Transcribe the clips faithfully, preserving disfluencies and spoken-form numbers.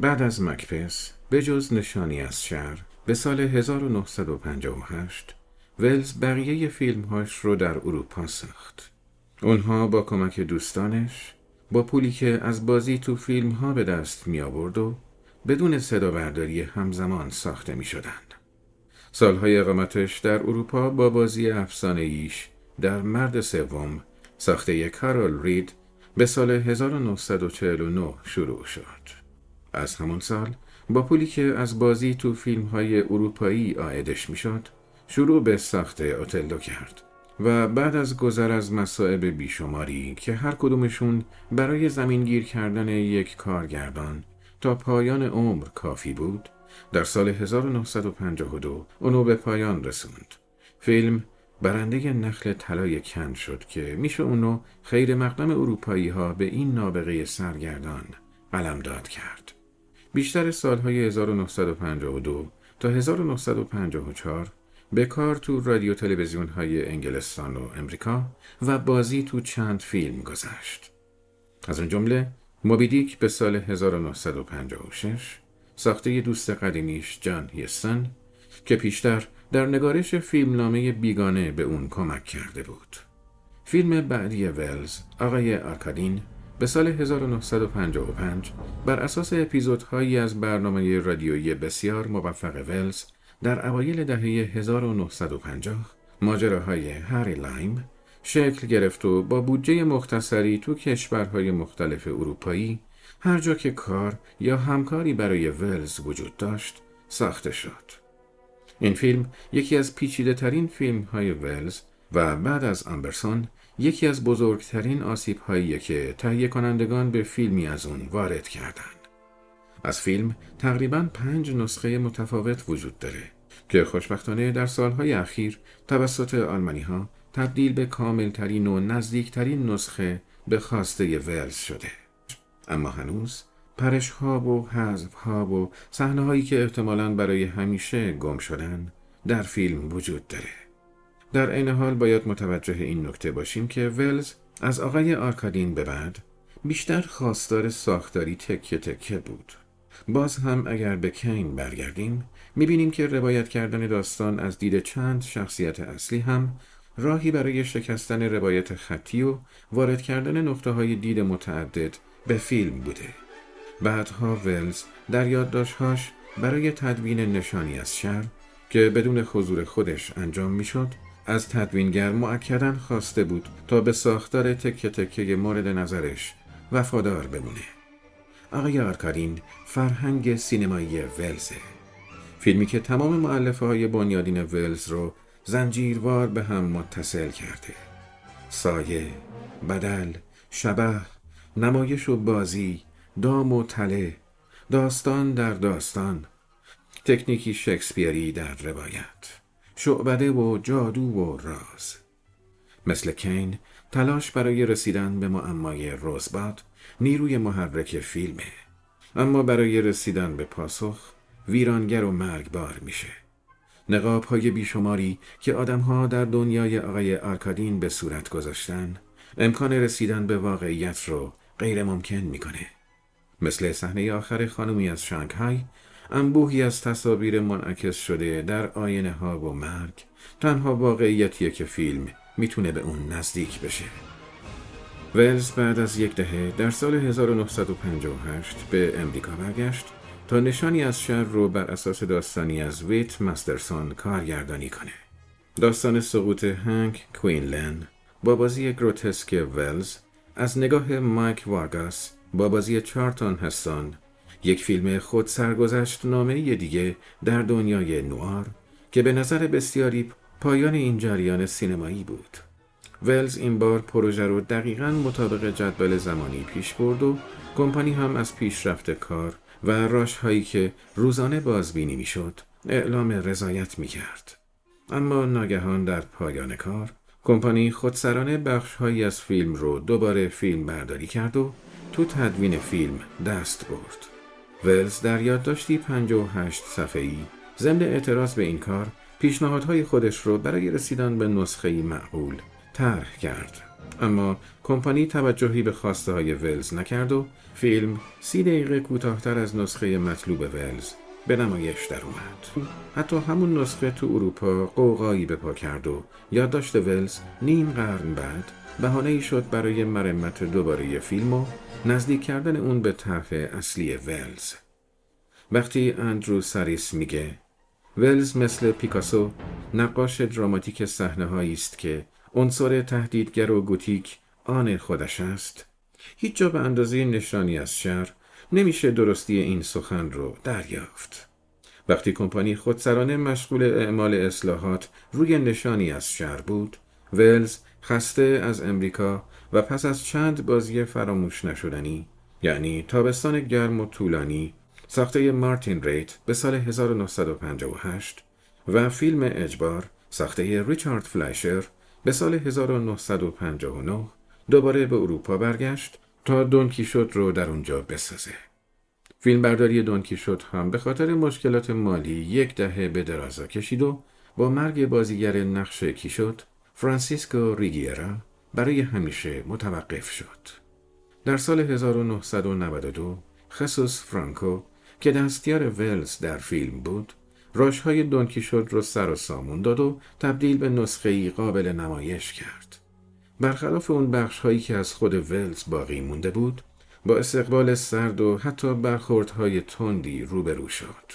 بعد از مکبث به جز نشانی از شر به سال هزار و نهصد و پنجاه و هشت ولز بقیه فیلمهاش رو در اروپا ساخت. اونها با کمک دوستانش با پولی که از بازی تو فیلمها به دست می آورد و بدون صدا برداری همزمان ساخته می شدن. سالهای اقامتش در اروپا با بازی افسانه‌ایش در مرد سوم ساخته کارول رید به سال هزار و نهصد و چهل و نه شروع شد. از همون سال با پولی که از بازی تو فیلم‌های اروپایی عایدش میشد، شروع به ساخت اوتلو کرد و بعد از گذر از مصائب بیشماری که هر کدومشون برای زمینگیر کردن یک کارگردان تا پایان عمر کافی بود، در سال هزار و نهصد و پنجاه و دو اونو به پایان رسوند. فیلم برنده نخل طلای کن شد که میشه اونو خیر مقدم اروپایی ها به این نابغه سرگردان قلمداد کرد. بیشتر سالهای هزار و نهصد و پنجاه و دو تا هزار و نهصد و پنجاه و چهار به کار تو رادیو تلویزیون های انگلستان و امریکا و بازی تو چند فیلم گذشت. از اون جمله موبی دیک به سال هزار و نهصد و پنجاه و شش ساخته دوست قدیمیش جان هیستن که پیشتر در نگارش فیلمنامه بیگانه به اون کمک کرده بود. فیلم بعدی ولز، آقای آرکادین، به سال هزار و نهصد و پنجاه و پنج بر اساس اپیزودهایی از برنامه رادیویی بسیار موفق ولز در اوایل دهه هزار و نهصد و پنجاه ماجراهای هری لایم شکل گرفت و با بودجه مختصری تو کشورهای مختلف اروپایی هر جا که کار یا همکاری برای ولز وجود داشت ساخته شد. این فیلم یکی از پیچیده ترین فیلم های ولز و بعد از آمبرسون یکی از بزرگترین آسیب هایی که تهیه کنندگان به فیلمی از اون وارد کردند. از فیلم تقریباً پنج نسخه متفاوت وجود داره که خوشبختانه در سالهای اخیر توسط آلمانی ها تبدیل به کاملترین و نزدیکترین نسخه به خواسته ولز شده. اما هنوز پرش ها و حذف ها و صحنه هایی که احتمالاً برای همیشه گم شدن در فیلم وجود داره. در این حال باید متوجه این نکته باشیم که ولز از آقای آرکادین به بعد بیشتر خواستار ساختاری تکه تکه بود. باز هم اگر به کین برگردیم میبینیم که روایت کردن داستان از دید چند شخصیت اصلی هم راهی برای شکستن روایت خطی و وارد کردن نقطه های دید متعدد به فیلم بوده. بعدها ولز در یادداشت‌هاش برای تدوین نشانی از شر که بدون حضور خودش انجام میشد از تدوینگر مؤکداً خواسته بود تا به ساختار تکه تکه مورد نظرش وفادار بمونه. آقای آرکادین فرهنگ سینمایی ولزه، فیلمی که تمام مؤلفه های بنیادین ولز رو زنجیروار به هم متصل کرده. سایه، بدل، شبح، نمایش و بازی، دام و تله، داستان در داستان، تکنیکی شکسپیری در روایت، شعبده و جادو و راز. مثل کین، تلاش برای رسیدن به معمای روزباد نیروی محرک فیلمه، اما برای رسیدن به پاسخ ویرانگر و مرگبار میشه. نقاب‌های بیشماری که آدم‌ها در دنیای آقای آرکادین به صورت گذاشتن امکان رسیدن به واقعیت رو غیر ممکن میکنه. مثل صحنه آخر خانمی از شانگهای، انبوهی از تصاویر منعکس شده در آینه ها و مرگ تنها واقعیتیه که فیلم میتونه به اون نزدیک بشه. ولز بعد از یک دهه در سال هزار و نهصد و پنجاه و هشت به امریکا برگشت تا نشانی از شر رو بر اساس داستانی از ویت مسترسون کارگردانی کنه. داستان سقوط هنک کوینلن با بازی گروتسک ولز از نگاه مایک وارگاس با بازی چارلتون هستون، یک فیلم خود سرگذشت نامه دیگه در دنیای نوار که به نظر بسیاری پایان این جریان سینمایی بود. ولز این بار پروژه رو دقیقاً مطابق جدول زمانی پیش برد و کمپانی هم از پیشرفت کار و راش هایی که روزانه بازبینی می شد اعلام رضایت می کرد. اما ناگهان در پایان کار کمپانی خودسرانه بخش هایی از فیلم رو دوباره فیلم برداری کرد و تو تدوین فیلم دست برد. ولز در یادداشتی پنجاه و هشت صفحه‌ای ضمن اعتراض به این کار پیشنهادهای خودش رو برای رسیدن به نسخه‌ای معقول طرح کرد. اما کمپانی توجهی به خواسته های ولز نکرد و فیلم سی دقیقه کوتاه‌تر از نسخه مطلوب ولز به نمایش در اومد. حتی همون نسخه تو اروپا قوقایی به پا کرد و یادداشت ولز نیم قرن بعد بهانه‌ای شد برای مرمت دوباره فیلم و نزدیک کردن اون به طرح اصلی ولز. وقتی اندرو ساریس میگه ولز مثل پیکاسو نقاش دراماتیک صحنه‌هایی است که عنصر تهدیدگر و گوتیک آن خودش است، هیچ جا به اندازه نشانی از شر نمیشه درستی این سخن رو دریافت. وقتی کمپانی خودسرانه مشغول اعمال اصلاحات روی نشانی از شر بود، ولز خسته از امریکا و پس از چند بازی فراموش نشدنی، یعنی تابستان گرم و طولانی، ساخته مارتین ریت به سال هزار و نهصد و پنجاه و هشت و فیلم اجبار ساخته ریچارد فلایشر به سال هزار و نهصد و پنجاه و نه دوباره به اروپا برگشت تا دون کیشوت رو در اونجا بسازه. فیلمبرداری دون کیشوت هم به خاطر مشکلات مالی یک دهه به درازا کشید و با مرگ بازیگر نقش کیشوت، فرانسیسکو ریگیرا، برای همیشه متوقف شد. در سال هزار و نهصد و نود و دو خصوص فرانکو که دستیار ولز در فیلم بود، راشهای دون کیشوت رو سر و سامون داد و تبدیل به نسخه‌ای قابل نمایش کرد. برخلاف اون بخش‌هایی که از خود ولز باقی مونده بود، با استقبال سرد و حتی برخوردهای تندی روبرو شد.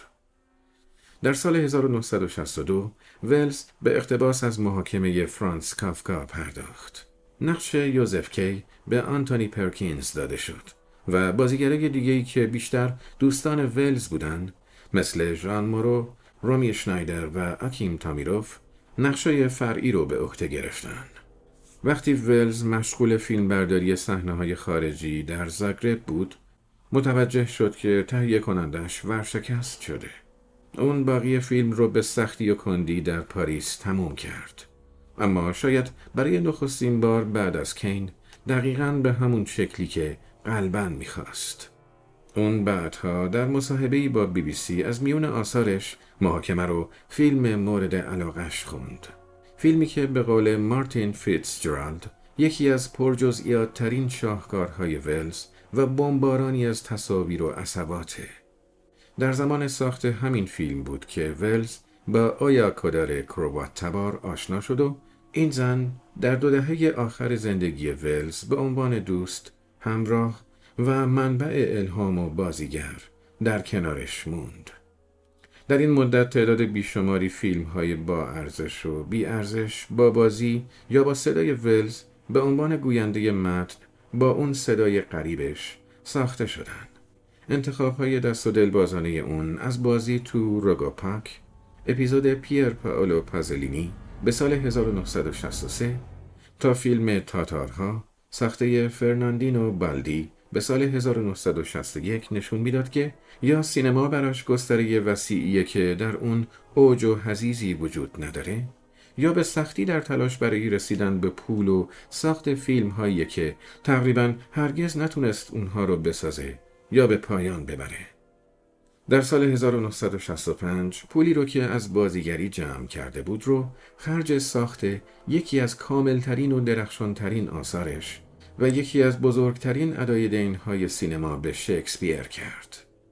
در سال هزار و نهصد و شصت و دو ولز به اقتباس از محاکمه فرانس کافکا پرداخت. نقش یوزف کی به آنتونی پرکینز داده شد و بازیگرای دیگه‌ای که بیشتر دوستان ولز بودن مثل ژان مورو، رومی شنایدر و آکیم تامیروف نقشای فرعی رو به عهده گرفتن. وقتی ولز مشغول فیلمبرداری صحنه‌های خارجی در زاگرب بود، متوجه شد که تهیه کنندش ورشکست شده. اون باقی فیلم رو به سختی و کندی در پاریس تموم کرد. اما شاید برای نخستین بار بعد از کین دقیقاً به همون شکلی که قلباً می‌خواست. اون بعدها در مصاحبه‌ای با بی بی سی از میون آثارش محاکمه رو فیلم مورد علاقش خوند. فیلمی که به قول مارتین فیتزجرالد یکی از پرجزئیات ترین شاهکارهای ولز و بمبارانی از تصاویر و عصباته. در زمان ساخت همین فیلم بود که ولز با آیا کودار کروات تبار آشنا شد و این زن در دو دهه آخر زندگی ولز به عنوان دوست، همراه و منبع الهام و بازیگر در کنارش موند. در این مدت تعداد بیشماری فیلم‌های با ارزش و بی ارزش با بازی یا با صدای ولز به عنوان گوینده متن با اون صدای غریبش ساخته شدن. انتخاب‌های دست و دلبازانه اون از بازی تو روگوپاک، اپیزود پیر پائولو پازولینی به سال هزار و نهصد و شصت و سه تا فیلم تاتارها ساخته فرناندینو بالدی به سال هزار و نهصد و شصت و یک نشون میداد که یا سینما براش گستره وسیعیه که در اون اوج و حضیضی وجود نداره، یا به سختی در تلاش برای رسیدن به پول و ساخت فیلم هایی که تقریباً هرگز نتونست اونها رو بسازه یا به پایان ببره. در سال هزار و نهصد و شصت و پنج پولی رو که از بازیگری جمع کرده بود رو خرج ساخت یکی از کاملترین و درخشانترین آثارش و یکی از بزرگترین ادایدین‌های سینما به شکسپیر کرد.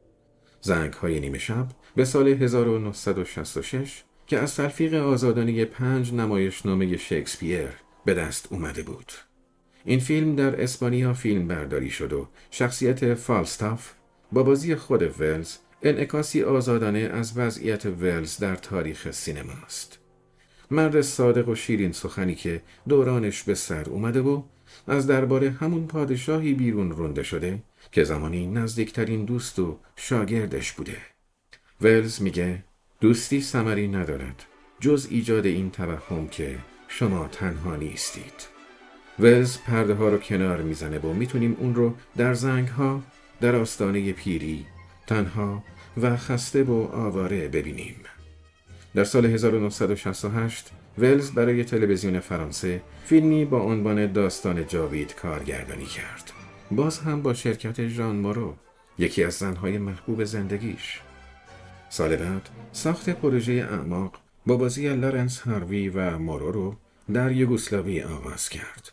زنگ‌های نیمه شب به سال هزار و نهصد و شصت و شش که از تلفیق آزادانه پنج نمایشنامه شکسپیر به دست اومده بود. این فیلم در اسپانیا فیلم برداری شد و شخصیت فالستاف با بازی خود ولز انعکاسی آزادانه از وضعیت ولز در تاریخ سینما است. مرد صادق و شیرین سخنی که دورانش به سر اومده و از درباره همون پادشاهی بیرون رونده شده که زمانی نزدیکترین دوست و شاگردش بوده. ولز میگه دوستی ثمری ندارد جز ایجاد این توهم که شما تنها نیستید. ولز پرده ها رو کنار میزنه و میتونیم اون رو در زنگ ها در آستانه پیری تنها و خسته و آواره ببینیم. در سال هزار و نهصد و شصت و هشت ولز برای تلویزیون فرانسه فیلمی با عنوان داستان جاوید کارگردانی کرد. باز هم با شرکت ژان مورو، یکی از زنهای محبوب زندگیش. سال بعد ساخت پروژه اعماق با بازی لارنس هاروی و مورو رو در یوگسلاوی آغاز کرد.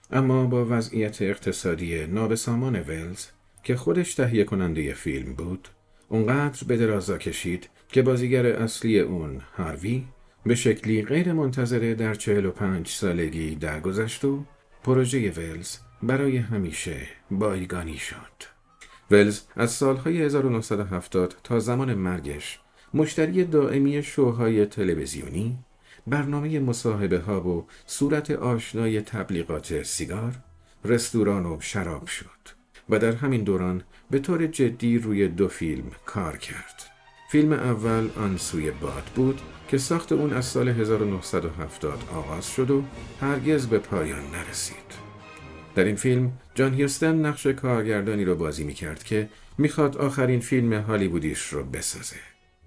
اما با وضعیت اقتصادی نابسامان ولز که خودش تهیه کننده فیلم بود، اونقدر به درازا کشید که بازیگر اصلی اون، هاروی، به شکلی غیر منتظره در چهل و پنج سالگی درگذشت و پروژه ولز برای همیشه بایگانی شد. ولز از سالهای هزار و نهصد و هفتاد تا زمان مرگش مشتری دائمی شوهای تلویزیونی، برنامه مصاحبه ها و صورت آشنای تبلیغات سیگار، رستوران و شراب شد و در همین دوران به طور جدی روی دو فیلم کار کرد. فیلم اول آن سوی باد بود که ساخت اون از سال هزار و نهصد و هفتاد آغاز شد و هرگز به پایان نرسید. در این فیلم جان هیوستن نقش کارگردانی رو بازی می‌کرد که می‌خواد آخرین فیلم هالیوودیش رو بسازه.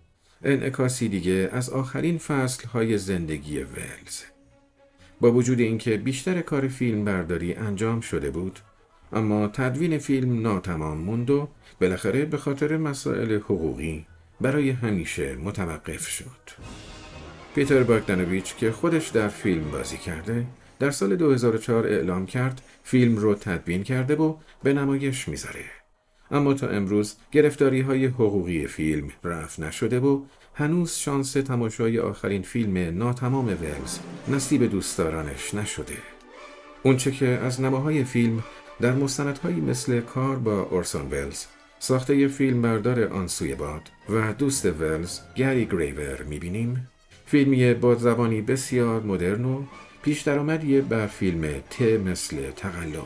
انعکاسی دیگه از آخرین فصل‌های زندگی ولز. با وجود اینکه بیشتر کار فیلم برداری انجام شده بود، اما تدوین فیلم ناتمام موند و بالاخره به خاطر مسائل حقوقی برای همیشه متوقف شد. پیتر باگدانویچ که خودش در فیلم بازی کرده، در سال دو هزار و چهار اعلام کرد فیلم رو تدوین کرده و به نمایش میذاره. اما تا امروز گرفتاری‌های حقوقی فیلم رفع نشده و هنوز شانس تماشای آخرین فیلم ناتمام ولز نصیب دوستدارانش نشده. اونچه که از نماهای فیلم در مستندهایی مثل کار با اورسون ولز، ساخته فیلم بردار آن سوی باد و دوست ولز گری گریور میبینیم، فیلمی با زبانی بسیار مدرن و پیش درآمدی بر فیلم ت مثل تقلب.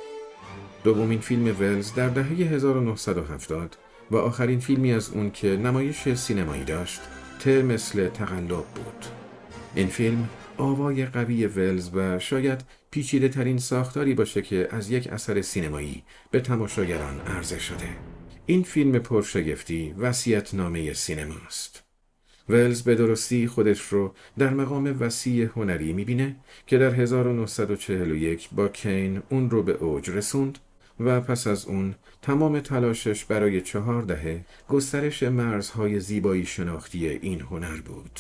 دومین فیلم ولز در دهه هزار و نهصد و هفتاد و آخرین فیلمی از اون که نمایش سینمایی داشت، ت مثل تقلب بود. این فیلم آوای قوی ولز و شاید پیچیده ترین ساختاری باشه که از یک اثر سینمایی به تماشاگران عرضه شده. این فیلم پرشگفتی وصیت‌نامه سینماست. ولز به درستی خودش رو در مقام وسیع هنری میبینه که در هزار و نهصد و چهل و یک با کین اون رو به اوج رسوند و پس از اون تمام تلاشش برای چهار دهه گسترش مرزهای زیبایی شناختی این هنر بود.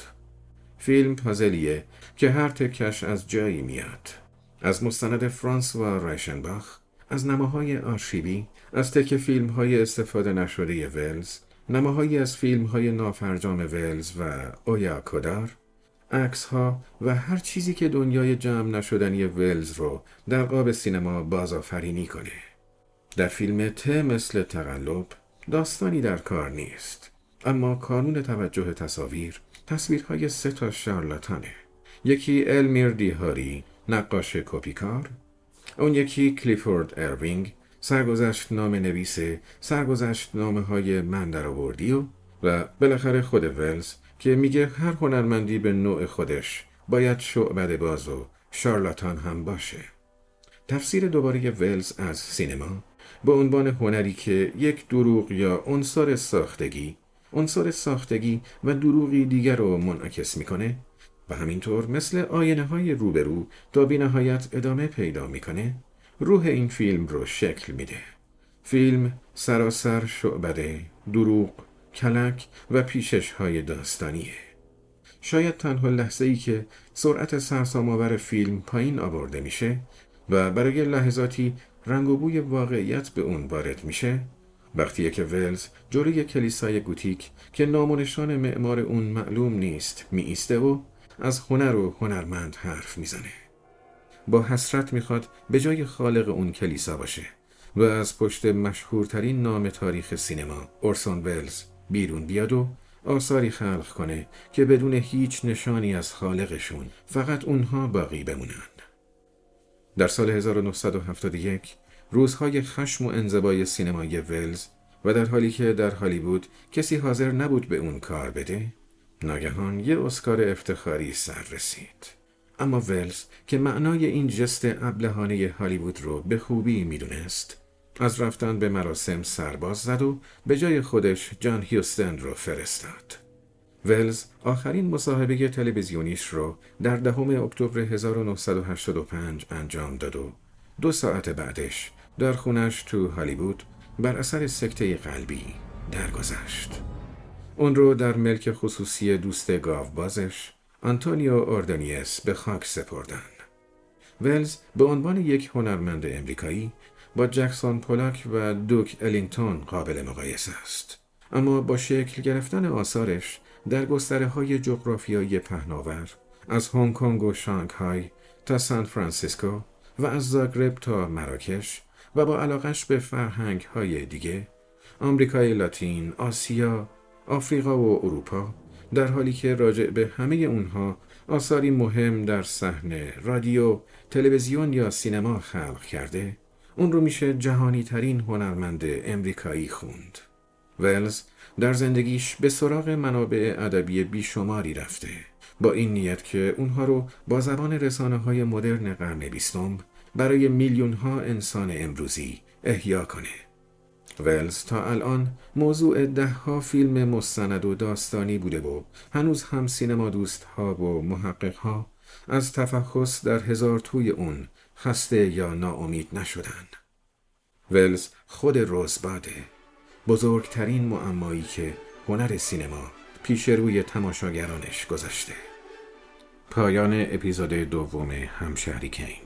فیلم پازلیه که هر تکش از جایی میاد. از مستند فرانسوا رایشنباخ، از نماهای آرشیوی، از تک فیلم‌های استفاده نشده ولز، نماهایی از فیلم‌های نافرجام ولز و اویا کودار، عکس‌ها و هر چیزی که دنیای جمع نشدنی ولز رو در قاب سینما بازآفرینی کنه. در فیلم ت مثل تقلب داستانی در کار نیست، اما کانون توجه تصاویر تصویرهای سه تا شارلاتانه. یکی المیر دیهاری، نقاش کپیکار، اون یکی کلیفورد اروینگ، سرگذشت نامه نویسه، سرگذشت نامه های من در آوردی و و بالاخره خود ولز که میگه هر هنرمندی به نوع خودش باید شعبده باز و شارلاتان هم باشه. تفسیر دوباره ولز از سینما به عنوان هنری که یک دروغ یا عنصر ساختگی، عنصر ساختگی و دروغی دیگر رو منعکس میکنه و همینطور مثل آینه های روبرو تا بی نهایت ادامه پیدا میکنه، روح این فیلم رو شکل میده. فیلم سراسر شعبده، دروغ، کلک و پیشش های داستانیه. شاید تنها لحظه ای که سرعت سرسام‌آور فیلم پایین آورده میشه و برای لحظاتی رنگ و بوی واقعیت به اون وارد میشه، وقتیه که ولز جلوی کلیسای گوتیک که نام و نشان معمار اون معلوم نیست می ایسته و از هنر و هنرمند حرف میزنه. با حسرت میخواد به جای خالق اون کلیسا باشه و از پشت مشهورترین نام تاریخ سینما اورسون ولز بیرون بیاد و آثاری خلق کنه که بدون هیچ نشانی از خالقشون فقط اونها باقی بمونن. در سال هزار و نهصد و هفتاد و یک روزهای خشم و انزوای سینمای ولز و در حالی که در هالیوود کسی حاضر نبود به اون کار بده، ناگهان یه اسکار افتخاری سر رسید. اما ولز که معنای این جست ابلهانه هالیوود رو به خوبی میدونست، از رفتن به مراسم سرباز زد و به جای خودش جان هیوستن رو فرستاد. ولز آخرین مصاحبه تلویزیونیش رو در دهم اکتبر هزار و نهصد و هشتاد و پنج انجام داد و دو ساعت بعدش در خونش تو هالیوود بر اثر سکته قلبی درگذشت. اون رو در ملک خصوصی دوست گاوبازش آنتونیو اوردونیس به خاک سپردن. ولز به عنوان یک هنرمند امریکایی با جکسون پولاک و دوک الینگتون قابل مقایسه است. اما با شکل گرفتن آثارش در گستره‌های جغرافیایی پهناور، از هنگ کنگ و شانگهای تا سان فرانسیسکو و از زاگرب تا مراکش و با علاقش به فرهنگ‌های دیگه، آمریکای لاتین، آسیا، آفریقا و اروپا، در حالی که راجع به همه اونها آثاری مهم در صحنه، رادیو، تلویزیون یا سینما خلق کرده، اون رو میشه جهانی ترین هنرمند امریکایی خوند. ولز در زندگیش به سراغ منابع ادبی بیشماری رفته، با این نیت که اونها رو با زبان رسانه‌های مدرن قرن بیستم برای میلیون‌ها انسان امروزی احیا کنه. ولز تا الان موضوع ده ها فیلم مستند و داستانی بوده و هنوز هم سینما دوست ها و محقق ها از تفحص در هزار توی اون خسته یا ناامید نشدن. ولز خود روزباده، بزرگترین معمایی که هنر سینما پیش روی تماشاگرانش گذاشته. پایان اپیزود دوم همشهری کین.